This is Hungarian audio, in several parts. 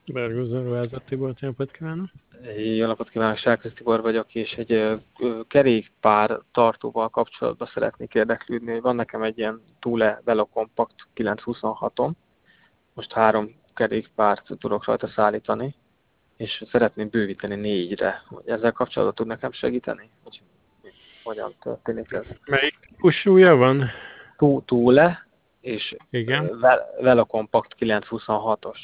Bergőzön Ruházat Tibor, napot kívánok! Jó napot kívánok, Sárközi Tibor vagyok, és egy kerékpár tartóval kapcsolatban szeretnék érdeklődni, hogy van nekem egy ilyen Thule Velocompact 926-om, most 3 kerékpárt tudok rajta szállítani, és szeretném bővíteni 4-re. Ezzel kapcsolatban tud nekem segíteni? Hogy hogyan történik ez? Melyik típusúja van? Thule és Igen. Velocompact 926-os.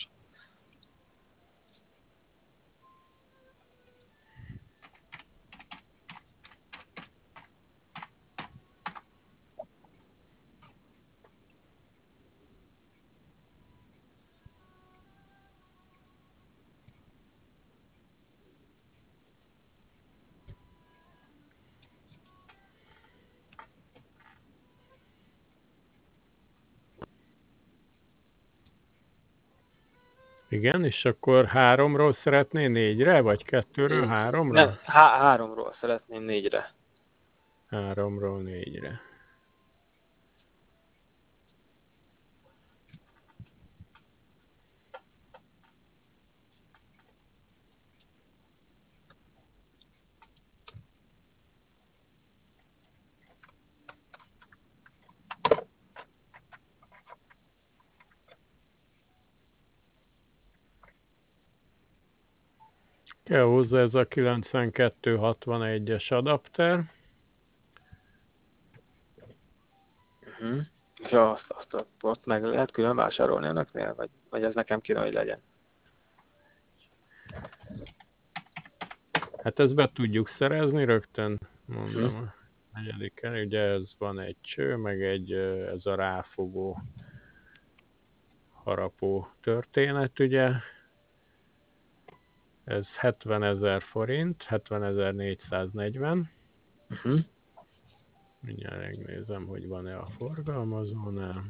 Igen, és akkor 3-ról szeretné 4-re, vagy 2-ről 3-ra? 3-ról szeretném 4-re. 3-ról 4-re. Kell hozzá ez a 9261-es adapter. Ja, azt ott meg lehet külön vásárolni önöknél? Vagy ez nekem kéne, hogy legyen? Hát ezt be tudjuk szerezni rögtön, mondom Uh-huh. a negyediken. Ugye ez van egy cső, meg egy ez a ráfogó harapó történet, ugye. Ez 70 000 forint, 70.440. Uh-huh. Mindjárt megnézem, hogy van-e a forgalmazónál.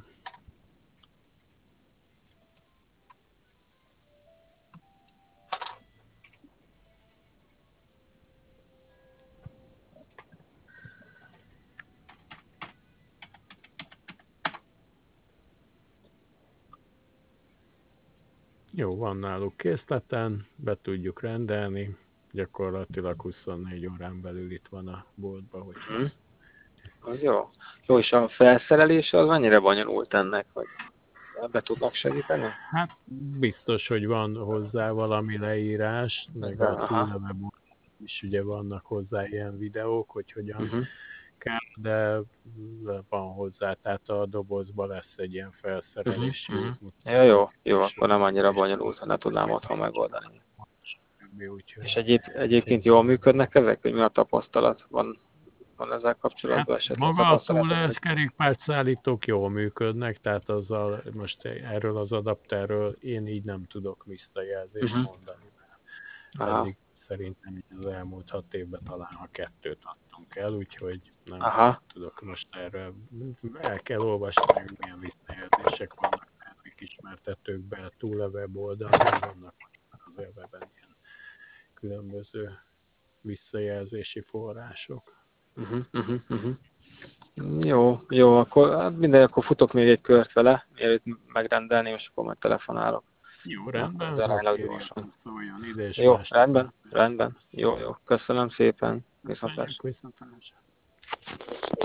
Jó, van náluk készleten, be tudjuk rendelni. Gyakorlatilag 24 órán belül itt van a boltban, hogyha... Uh-huh. Az jó. Jó, és a felszerelése az mennyire bonyolult ennek, hogy ebbe tudnak segíteni? Hát biztos, hogy van hozzá valami leírás, meg a Aha. túlneve is ugye vannak hozzá ilyen videók, hogy hogyan Uh-huh. kell, de van hozzá, tehát a dobozban lesz egy ilyen Uh-huh. felszerelési Uh-huh. Ja, útmutató. jó, akkor nem annyira bonyolult, ha ne tudnám otthon megoldani. Úgyhogy És egyébként jól működnek ezek, hogy mi a tapasztalat? Van ezzel hát kapcsolatban esetleg maga a tapasztalatok? túlás kerékpárszállítók jól működnek, tehát azzal most erről az adapterről én így nem tudok visszajelzést Uh-huh. mondani. Aha. Eddig szerintem így az elmúlt 6 évben talán a 2-t adtunk el, úgyhogy nem Aha. tudok most erről. El kell olvasni, meg milyen visszajelzések vannak, ezek ismertetőkben, túl a weboldalon vannak az webben ilyen különböző visszajelzési források. Uh-huh. Uh-huh. Uh-huh. Jó, akkor hát akkor futok még egy kört vele, mielőtt megrendelném, és akkor majd telefonálok. Jó, Akkor ez rendben, ha aránylag kéri, gyorsan. akkor szóljon ide, és Jó, más rendben. Jó. Köszönöm szépen. köszönjük, Viszontlátásra. viszontlátásra.